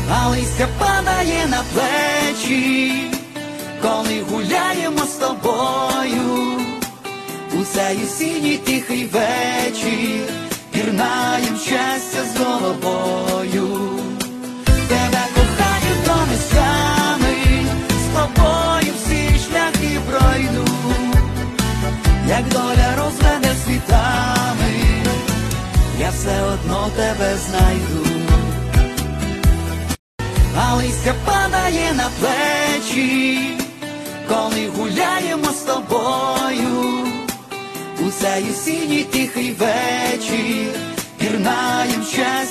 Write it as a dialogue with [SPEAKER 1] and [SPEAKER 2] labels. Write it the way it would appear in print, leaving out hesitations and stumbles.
[SPEAKER 1] а листя падає на плечі, коли гуляємо з тобою. У цей осінній тихий вечір пірнаєм щастя з головою. Тебе кохаю до нестями, з тобою всі шляхи пройду. Як доля розведе світами, я все одно тебе знайду. А листя падає на плечі, коли гуляємо з тобою. У цей осінній тихий вечір пірнаєм щастя